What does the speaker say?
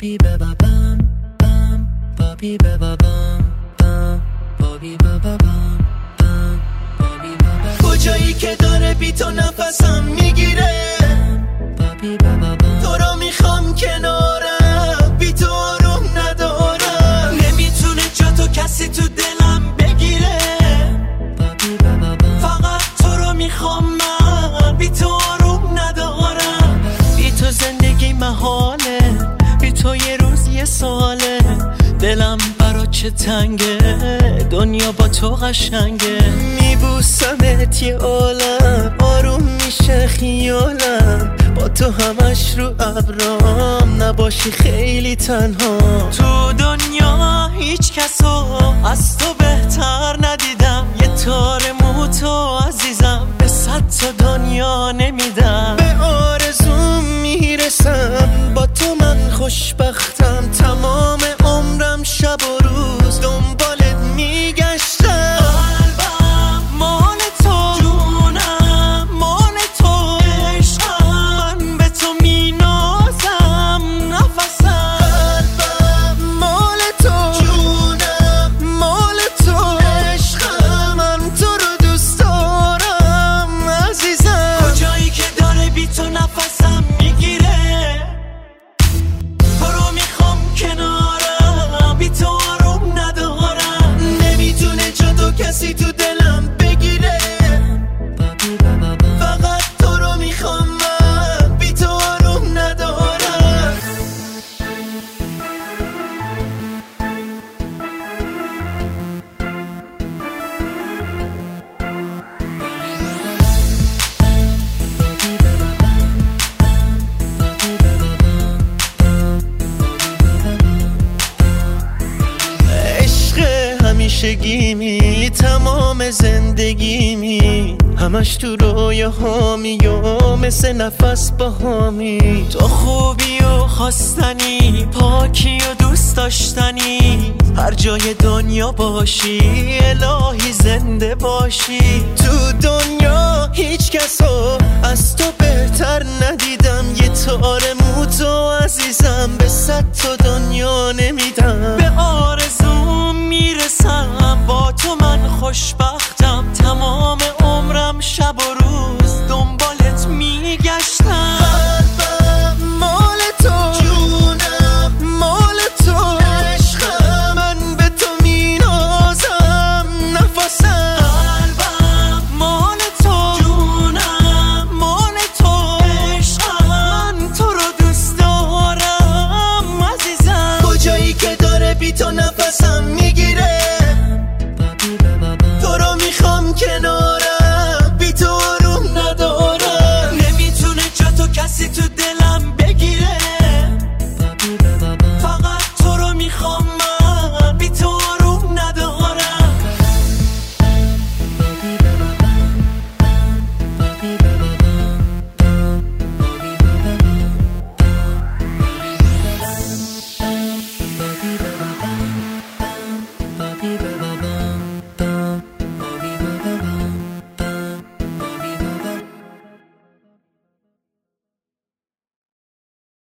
Bobby baba bam bam Bobby baba bam bam Bobby baba bam bam Bobby baba کجایی که داره بی تو نفسم میگیره Bobby baba bam تو رو میخوام کنارم بی تو آروم ندارم نمیتونه جا تو کسی تو دلم بگیره Bobby baba bam فقط تو رو میخوام من بی تو آروم ندارم بی تو زندگی محاله بی تو یه روز یه ساله دلم برا چه تنگه دنیا با تو قشنگه میبوسمت یه عالم آروم میشه خیالم با تو همش رو ابرام نباشی خیلی تنها تو دنیا هیچ کسو از تو بهتر ندیدم یه تار مو تو عزیزم به 100 تا دنیا نمیدم به آرزوم میرسم با تو من خوشبختم تمام عمرم شب و روز دنبالت میگشتم قلبم مال تو جونم مال تو عشقم من به تو مینازم نفسم قلبم مال تو جونم مال تو عشقم من تو رو دوست دارم عزیزم کجایی که داره بی تو نفسم میگیره تو رو میخوام کنارم بی تو آروم ندارم نمیتونه جا تو کسی تو دلم بگیره فقط تو رو میخوام من بی تو آروم ندارم همیشگیمی تمام زندگیمی همش تو رویاهامی و مثل نفس باهامی تو خوبی و خواستنی پاکی و دوست داشتنی هر جای دنیا باشی الهی زنده باشی تو دنیا هیچ کسو از تو بهتر ندیدم یه تار مو تو عزیزم به 100 تا دنیا نمیدم به آرزوم میرسم با تو من خوشبختم